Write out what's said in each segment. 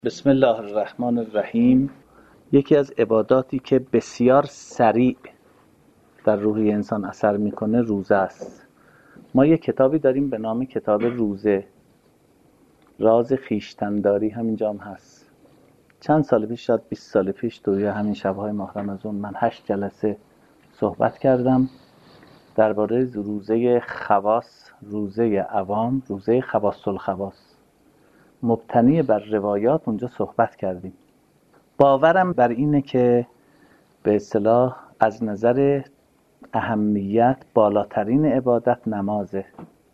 بسم الله الرحمن الرحیم. یکی از عباداتی که بسیار سریع در روحی انسان اثر میکنه روزه است. ما یک کتابی داریم به نام کتاب روزه، راز خویشتن‌داری، همینجا هم هست. چند سال پیش، شاید 20 سال پیش، توی همین شب‌های ماه رمضان من 8 جلسه صحبت کردم درباره روزه خواص، روزه عوام، روزه خواص الخواص. مبتنی بر روایات اونجا صحبت کردیم. باورم بر اینه که به اصطلاح از نظر اهمیت بالاترین عبادت نمازه،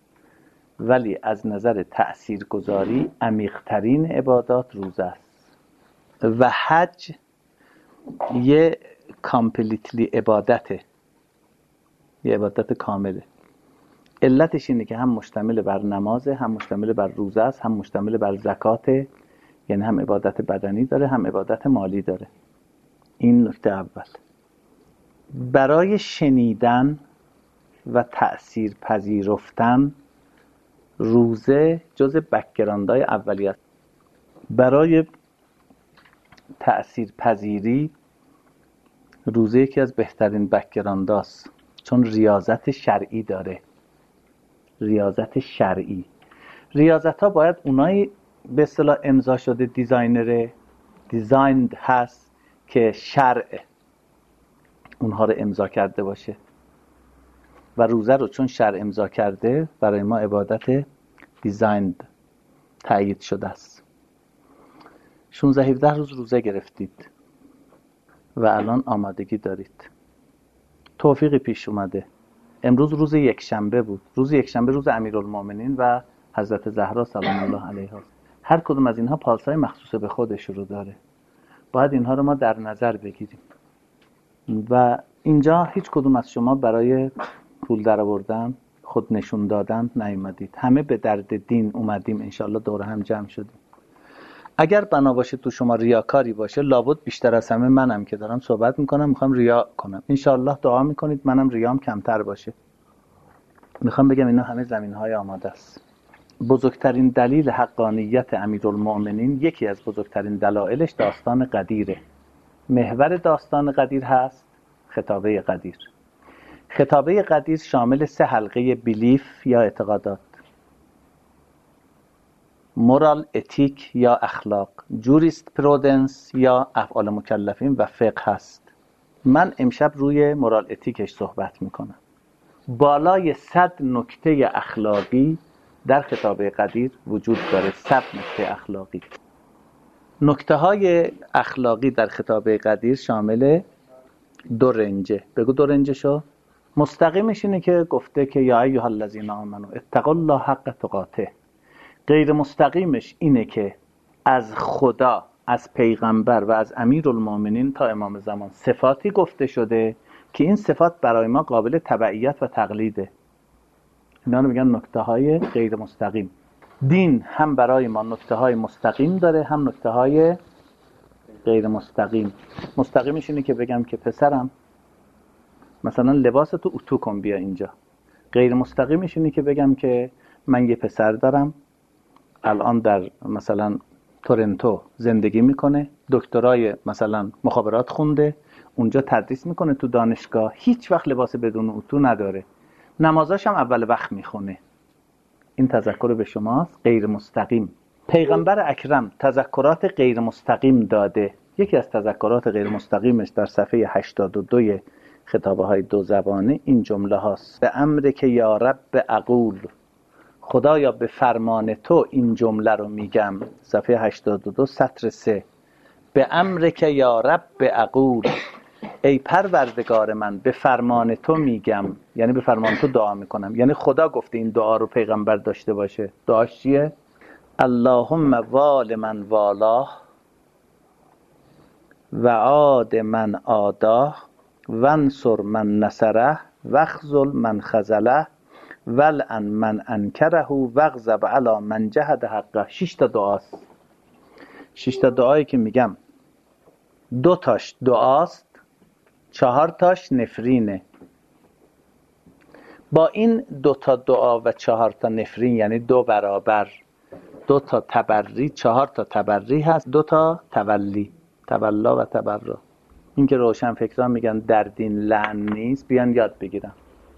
ولی از نظر تأثیرگذاری عمیق‌ترین عبادات روزه است و حج یه کامپلیتلی عبادته، یه عبادت کامله. علتش اینه که هم مشتمل بر نمازه، هم مشتمل بر روزه است، هم مشتمل بر زکاته، یعنی هم عبادت بدنی داره هم عبادت مالی داره. این نکته اول. برای شنیدن و تأثیر پذیرفتن روزه جز بک‌گراندهای اولیه است. برای تأثیر پذیری روزه یکی از بهترین بک‌گرانداست، چون ریاضت شرعی داره. ریاضت شرعی، ریاضت ها باید اونایی به اصطلاح امضا شده، دیزایند هست که شرع اونها رو امضا کرده باشه و روزه رو چون شرع امضا کرده برای ما عبادت دیزایند تأیید شده است. 16-17 روز روزه گرفتید و الان آمادگی دارید. توفیقی پیش اومده. امروز روز یکشنبه بود. روز یکشنبه روز امیرالمومنین و حضرت زهرا سلام الله علیها. هر کدوم از اینها پالسای مخصوص به خودش رو داره. باید اینها رو ما در نظر بگیریم. و اینجا هیچ کدوم از شما برای پول درآوردن، خود نشون دادن نیومدید. همه به درد دین اومدیم، انشالله دور هم جمع شدیم. اگر بنا باشه تو شما ریاکاری باشه، لابد بیشتر از همه منم که دارم صحبت میکنم میخوام ریا کنم. انشالله دعا میکنید منم ریام کمتر باشه. میخوام بگم اینا همه زمینهای آماده است. بزرگترین دلیل حقانیت امیرالمومنین، یکی از بزرگترین دلایلش داستان قدیره. محور داستان قدیر هست خطابه قدیر. خطابه قدیر شامل 3 حلقه بیلیف یا اعتقادات، مورال اتیک یا اخلاق، جوریست پرودنس یا افعال مکلفین و فقه هست. من امشب روی مورال اتیکش صحبت میکنم. بالای 100 نکته اخلاقی در خطابه قدیر وجود داره. 100 نکته اخلاقی. نکته های اخلاقی در خطابه قدیر شامل 2 رنجه. بگو 2 رنجه شو. مستقیمش اینه که گفته که یا ایها الذین آمنوا اتقوا الله حق تقاته. غیر مستقیمش اینه که از خدا، از پیغمبر و از امیرالمومنین تا امام زمان صفاتی گفته شده که این صفات برای ما قابل تبعیت و تقلیده. اینا رو میگن نکته های غیر مستقیم. دین هم برای ما نکته های مستقیم داره هم نکته های غیر مستقیم. مستقیمش اینه که بگم که پسرم مثلا لباس تو اتو کن بیا اینجا. غیر مستقیمش اینه که بگم که من یه پسر دارم الان در مثلا تورنتو زندگی میکنه، دکترای مثلا مخابرات خونده، اونجا تدریس میکنه تو دانشگاه، هیچ وقت لباس بدون اتو نداره، نمازاش هم اول وقت میخونه. این تذکر به شماست. غیر مستقیم. پیغمبر اکرم تذکرات غیر مستقیم داده. یکی از تذکرات غیر مستقیمش در صفحه 82 خطابه های 2 زبانه این جمله هاست: به امر که یا رب اقول، خدایا به فرمان تو این جمله رو میگم. صفحه 82 سطر 3. به امر که یا رب اقول، ای پروردگار من به فرمان تو میگم، یعنی به فرمان تو دعا میکنم. یعنی خدا گفته این دعا رو پیغمبر داشته باشه. دعاش چیه؟ اللهم وال من والاه و عاد من عاداه وانصر من نصره واخذل من خذله ولعن من انکره واغضب علی من جحد حقه. 6 تا دعاست. 6 تا دعایی که میگم 2 تاش دعاست، 4 تاش نفرینه. با این 2 تا دعا و 4 تا نفرین، یعنی 2 برابر 2 تا تبری، 4 تا تبری هست، 2 تا تولی، تولا و تبرا. این که روشن فکران میگن در دین لعن نیست، بیان یاد بگیرن.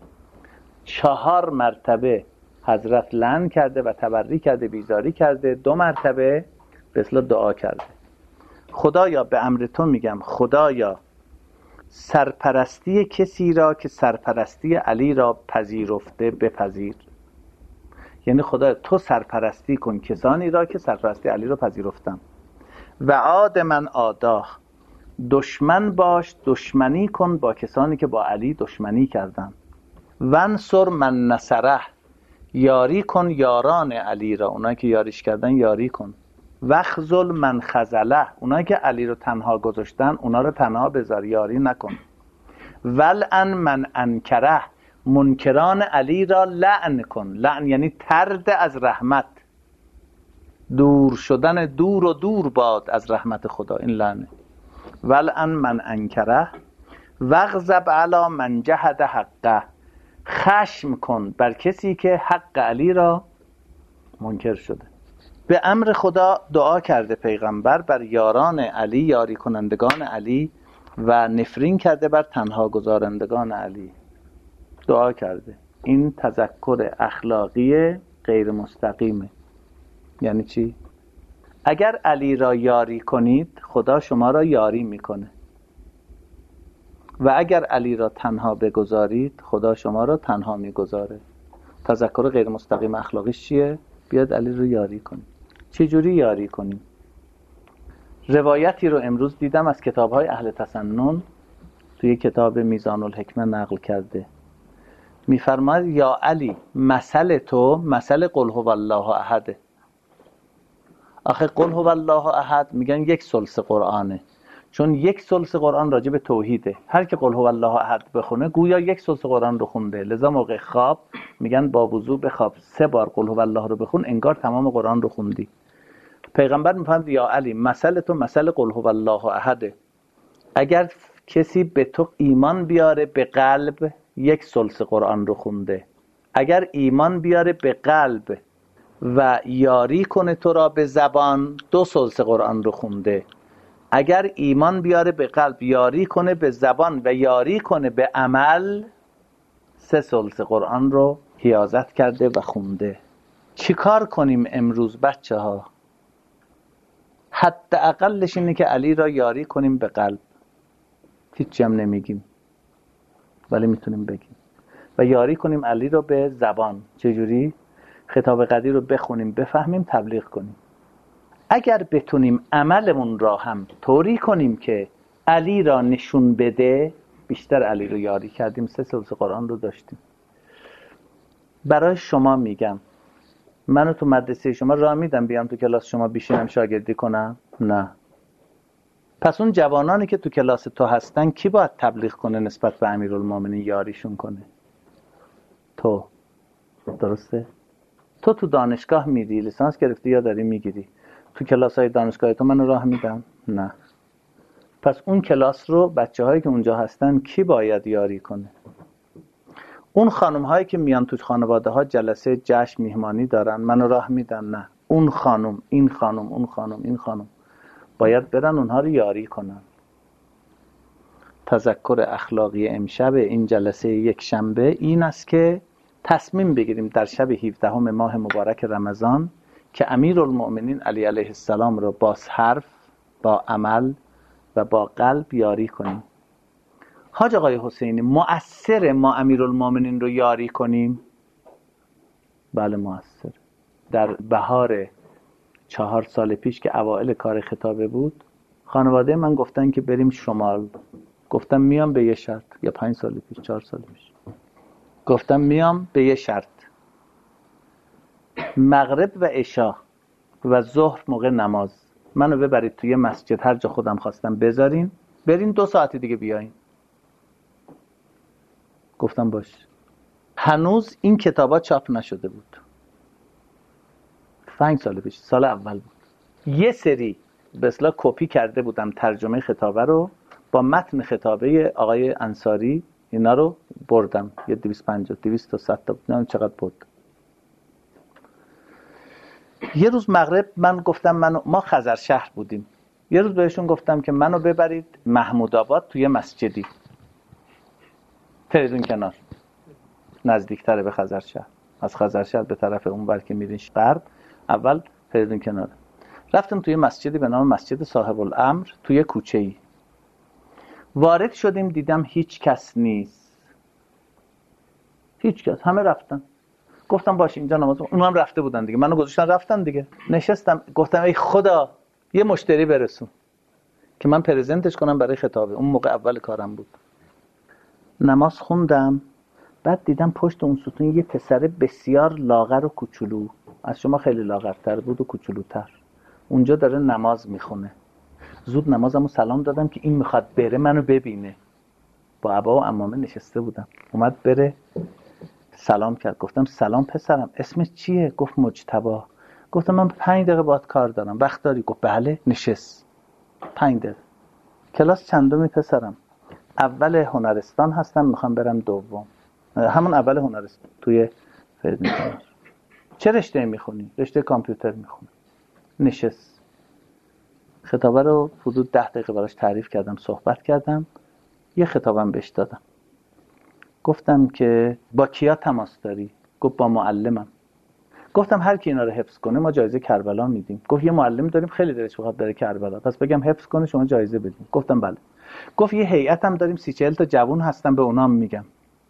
4 مرتبه حضرت لعن کرده و تبری کرده، بیزاری کرده، 2 مرتبه به اصطلاح دعا کرده. خدایا به امر تو میگم، خدایا سرپرستی کسی را که سرپرستی علی را پذیرفته بپذیر. یعنی خدایا تو سرپرستی کن کسانی را که سرپرستی علی را پذیرفتن. و عاد من آداه، دشمن باش دشمنی کن با کسانی که با علی دشمنی کردن. وانصر من نصره، یاری کن یاران علی را، اونایی که یاریش کردن یاری کن. وخذل من خذله، اونایی که علی رو تنها گذاشتن اونا رو تنها بذار، یاری نکن. ولعن من انکره، منکران علی را لعن کن. لعن یعنی طرد از رحمت، دور شدن، دور و دور باد از رحمت خدا، این لعنه. ولعن من انکره وغضب علی من جحد حقه، خشم کن بر کسی که حق علی را منکر شده. به امر خدا دعا کرده پیغمبر بر یاران علی، یاری کنندگان علی، و نفرین کرده بر تنها گذارندگان علی. دعا کرده. این تذکر اخلاقی غیر مستقیمه. یعنی چی؟ اگر علی را یاری کنید خدا شما را یاری میکنه، و اگر علی را تنها بگذارید خدا شما را تنها میگذاره. تذکر غیر مستقیم اخلاقیش چیه؟ بیاد علی رو یاری کنید. چه جوری یاری کنیم؟ روایتی رو امروز دیدم از کتاب‌های اهل تسنن، توی کتاب میزان الحکمه نقل کرده. میفرماید یا علی مثل تو مثل قل هو الله احد. آخه قل هو الله احد میگن 1/3 قرآنه، چون 1/3 قرآن راجع به توحیده. هر که قل هو الله احد بخونه گویا 1/3 قرآن رو خونده. لذا موقع خواب میگن با وضو بخواب، 3 بار قل هو الله رو بخون، انگار تمام قرآن رو خوندی. پیغمبر میفرماید یا علی مثل تو مثل قل هو الله احد. اگر کسی به تو ایمان بیاره به قلب 1/3 قرآن رو خونده. اگر ایمان بیاره به قلب و یاری کنه تو را به زبان 2/3 قرآن رو خونده. اگر ایمان بیاره به قلب، یاری کنه به زبان و یاری کنه به عمل، 3/3 قرآن رو حیازت کرده و خونده. چیکار کنیم امروز بچه ها؟ حداقلش اینه که علی را یاری کنیم به قلب. هیچی هم نمیگیم ولی میتونیم بگیم. و یاری کنیم علی را به زبان. چجوری؟ خطاب قدیر رو بخونیم، بفهمیم، تبلیغ کنیم. اگر بتونیم عملمون را هم طوری کنیم که علی را نشون بده، بیشتر علی رو یاری کردیم، 3/3 قرآن رو داشتیم. برای شما میگم، منو تو مدرسه شما راه میدم بیام تو کلاس شما بشینم شاگردی کنم؟ نه. پس اون جوانانی که تو کلاس تو هستن کی باید تبلیغ کنه نسبت به امیرالمومنین، یاریشون کنه؟ تو. درسته؟ تو دانشگاه میری، لیسانس گرفتی یا داری میگیری، تو کلاس های دانشگاه تو منو راه میدم؟ نه. پس اون کلاس رو بچه هایی که اونجا هستن کی باید یاری کنه؟ اون خانم هایی که میان تو خانواده ها جلسه جشن میهمانی دارن منو راه میدن؟ نه. اون خانم، این خانم، اون خانم، این خانم باید برن اونها رو یاری کنن. تذکر اخلاقی امشب این جلسه یک شنبه این است که تصمیم بگیریم در شب 17 ماه مبارک رمضان که امیرالمؤمنین علی علیه السلام رو با حرف، با عمل و با قلب یاری کنیم. حاج آقای حسینی، مؤثر ما امیرالمؤمنین رو یاری کنیم؟ بله مؤثر. در بهار 4 سال پیش که اوائل کار خطابه بود، خانواده من گفتن که بریم شمال. گفتم میام به یه شرط. یا 5 سال پیش، 4 سال پیش گفتم میام به یه شرط. مغرب و عشا و ظهر موقع نماز منو ببرید توی مسجد، هر جا خودم خواستم بذارین، برین 2 ساعت دیگه بیاین. گفتم باش. هنوز این کتابا چاپ نشده بود. 5 سال پیش، سال اول بود. یه سری به اصطلاح کپی کرده بودم ترجمه خطابه رو با متن خطابه آقای انصاری، اینا رو بردم. یه 250 200 تا 100 تا نمیدونم چقدر بود. یه روز مغرب من گفتم ما خزرشهر بودیم، یه روز بهشون گفتم که منو ببرید محمود آباد توی مسجدی فریدون کنار، نزدیکتره به خزرشهر، از خزرشهر به طرف اون ور که میرین غرب اول فریدون کنار. رفتم توی مسجدی به نام مسجد صاحب الامر توی کوچه‌ای. وارد شدیم دیدم هیچ کس نیست، هیچ کس، همه رفتن. گفتم باشه اینجا نماز، اونها هم رفته بودن دیگه، منو گذاشتن رفتن دیگه. نشستم گفتم ای خدا یه مشتری برسون که من پرزنتش کنم برای خطابه. اون موقع اول کارم بود. نماز خوندم، بعد دیدم پشت اون ستون یه پسر بسیار لاغر و کوچولو، از شما خیلی لاغرتر بود و کوچولوتر، اونجا داره نماز میخونه. زود نمازمو سلام دادم که این میخواد بره منو ببینه. با عبا و عمامه نشسته بودم، اومد بره سلام کرد. گفتم سلام پسرم، اسمت چیه؟ گفت مجتبی. گفتم من 5 دقیقه باهات کار دارم، وقت داری؟ گفت بله. نشست 5 دقیقه. کلاس چندمی پسرم؟ اول هنرستان هستم، میخوام برم دوم. همون اول هنرستان توی فریدون. چه رشته میخونی؟ رشته کامپیوتر میخونم. نشست. خطابه رو حدود 10 دقیقه براش تعریف کردم، صحبت کردم، یه خطابم بهش دادم. گفتم که با کیا تماس داری؟ گفت با معلمم. گفتم هر کی اینا رو حفظ کنه ما جایزه کربلا میدیم. گفت یه معلم داریم خیلی دلش بخواد بره کربلا، پس بگم حفظ کنه شما جایزه بدیم. گفتم بله. گفت یه هیئتم داریم 30-40 تا جوون هستن، به اونام میگم.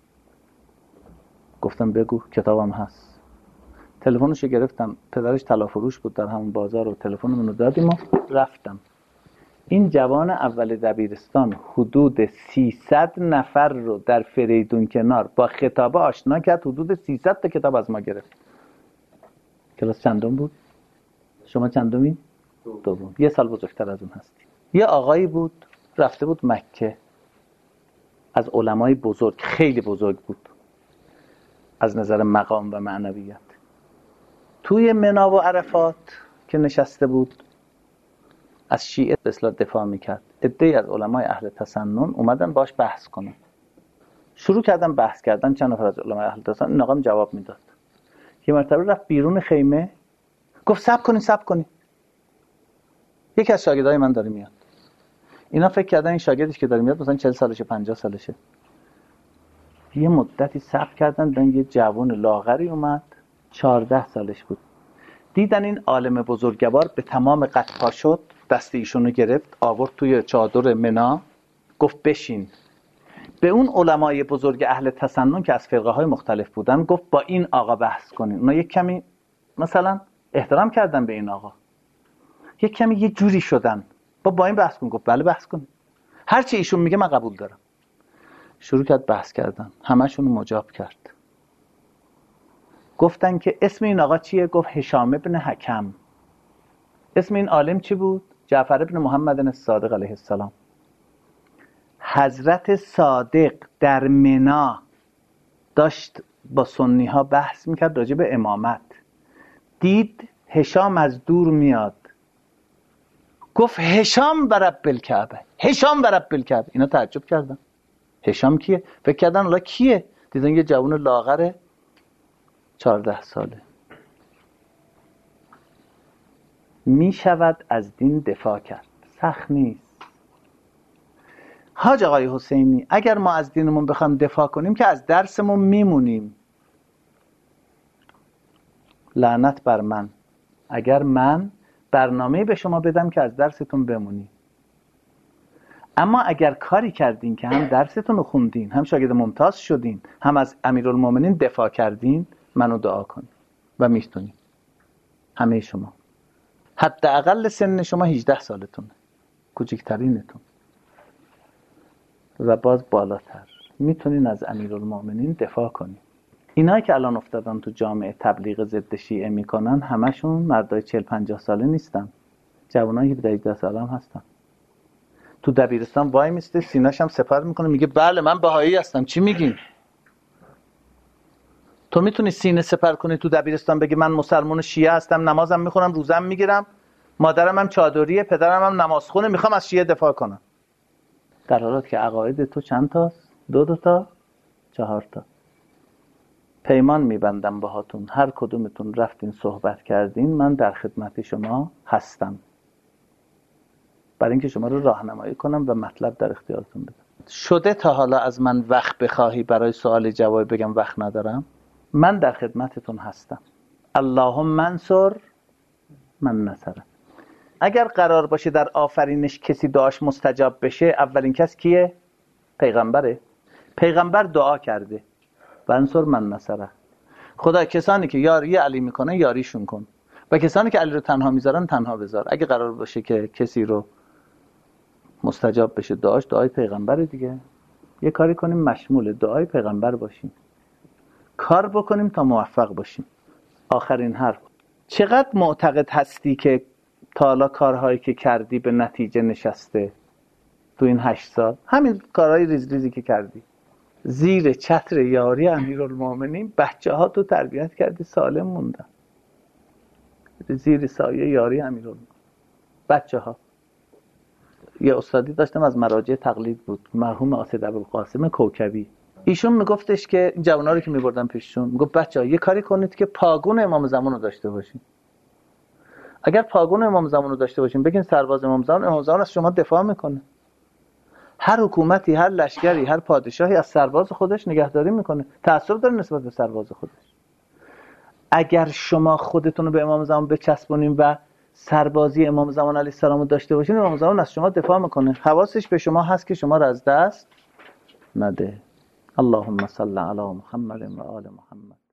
گفتم بگو، کتابم هست. تلفنشو گرفتم، پدرش طلافروش بود در همون بازار، و تلفنمون رو دادیم و رفتم. این جوان اول دبیرستان حدود 300 نفر رو در فریدون کنار با خطابه آشنا کرد، حدود 300 تا کتاب از ما گرفت. کلاس چندم بود؟ شما چندمی؟ دوم. یه سال بزرگتر از اون هستی. یه آقایی بود رفته بود مکه، از علمای بزرگ، خیلی بزرگ بود از نظر مقام و معنویت. توی منا و عرفات که نشسته بود از شیعه به اصطلاح دفاع میکرد. عده‌ای از علمای اهل تسنن اومدن باش بحث کنن. شروع کردن بحث کردن، چند نفر از علمای اهل تسنن، این آقا جواب میداد. یه مرتبه رفت بیرون خیمه، گفت صبر کنین یکی از شاگردای من داره میاد. اینا فکر کردن این شاگردش که داره میاد مثلا 40 سالشه 50 سالشه. یه مدتی صبر کردن، دیدن یه جوان لاغری اومد 14 سالش بود. دیدن این عالم بزرگوار به تمام قد پا شد، دست ایشونو گرفت آورد توی چادر منا، گفت بشین. به اون علمای بزرگ اهل تسنن که از فرقه های مختلف بودن گفت با این آقا بحث کنین. اونا یک کمی مثلا احترام کردن به این آقا، یک کمی یه جوری شدن، با این بحث کن. گفت بله بحث کن، هر چی ایشون میگه من قبول دارم. شروع کرد بحث کردن، همشون مجاب کرد. گفتن که اسم این آقا چیه؟ گفت هشام ابن حکم. اسم این عالم چی بود؟ جعفر ابن محمد الصادق علیه السلام. حضرت صادق در منا داشت با سنی ها بحث میکرد راجع به امامت. دید هشام از دور میاد، گفت هشام و رب الکعبه، هشام و رب الکعبه. اینا تعجب کردن، هشام کیه؟ فکر کردن الله کیه؟ دیدن یه جوان لاغره 14 ساله. می شود از دین دفاع کرد، سخت نیست. حاج آقای حسینی اگر ما از دینمون بخوام دفاع کنیم که از درسمون میمونیم. لعنت بر من اگر من برنامه به شما بدم که از درستون بمونی. اما اگر کاری کردین که هم درستون رو خوندین، هم شاگرد ممتاز شدین، هم از امیرالمومنین دفاع کردین، منو دعا کنین و میتونین. همه شما حداقل سن شما 18 سالتونه، کوچکترینتون و باز بالاتر، میتونین از امیرالمومنین دفاع کنین. اینایی که الان افتادن تو جامعه تبلیغ ضد شیعه میکنن همشون مردای 40-50 ساله نیستن، جوانای 17-18 ساله هم هستن. تو دبیرستان وای میسته، سینه‌ش هم سپر میکنه، میگه بله من بهایی هستم. چی میگین؟ تو میتونی سینه سپر کنی تو دبیرستان بگی من مسلمان شیعه هستم، نمازم میخونم، روزم میگیرم، مادرم هم چادریه، پدرم هم نمازخونه، میخوام از شیعه دفاع کنم، در حالی که عقاید تو چند تاست؟ 2 تا 4 تا. پیمان میبندم باهاتون، هر کدومتون رفتین صحبت کردین من در خدمت شما هستم، برای اینکه شما رو راهنمایی کنم و مطلب در اختیارتون بدم. شده تا حالا از من وقت بخواهی برای سوال جواب بگم وقت ندارم؟ من در خدمتتون هستم. اللهم منصر من نصره. اگر قرار باشه در آفرینش کسی دعاش مستجاب بشه، اولین کس کیه؟ پیغمبره. پیغمبر دعا کرده منصر من نصره. خدا کسانی که یاری علی میکنه یاریشون کن و کسانی که علی رو تنها میذارن تنها بذار. اگه قرار باشه که کسی رو مستجاب بشه دعاش، دعای پیغمبره دیگه. یه کاری کنیم مشمول دعای پیغمبر باشیم، کار بکنیم تا موفق باشیم. آخرین حرف، چقدر معتقد هستی که تا حالا کارهایی که کردی به نتیجه نشسته تو این 8 سال؟ همین کارهای ریز ریزی که کردی زیر چتر یاری امیرالمومنین بچه ها تو تربیت کردی سالم موندن، زیر سایه یاری امیرالمومنین بچه ها. یه استادی داشتم از مراجع تقلید بود، مرحوم اسد ابوالقاسم کوکبی. ایشون میگفتش که جوانا رو که میبردن پیششون میگفت بچه‌ها یه کاری کنید که پاگون امام زمان رو داشته باشین. اگر پاگون امام زمان رو داشته باشین بگین سرباز امام زمان از شما دفاع میکنه. هر حکومتی، هر لشکری، هر پادشاهی از سرباز خودش نگهداری میکنه، تعصب داره نسبت به سرباز خودش. اگر شما خودتون رو به امام زمان بچسبونین و سربازی امام زمان علیه السلام رو داشته باشین، امام زمان از شما دفاع میکنه، حواسش به شما هست که شما رو از دست نده. اللهم صل علی محمد و آل محمد.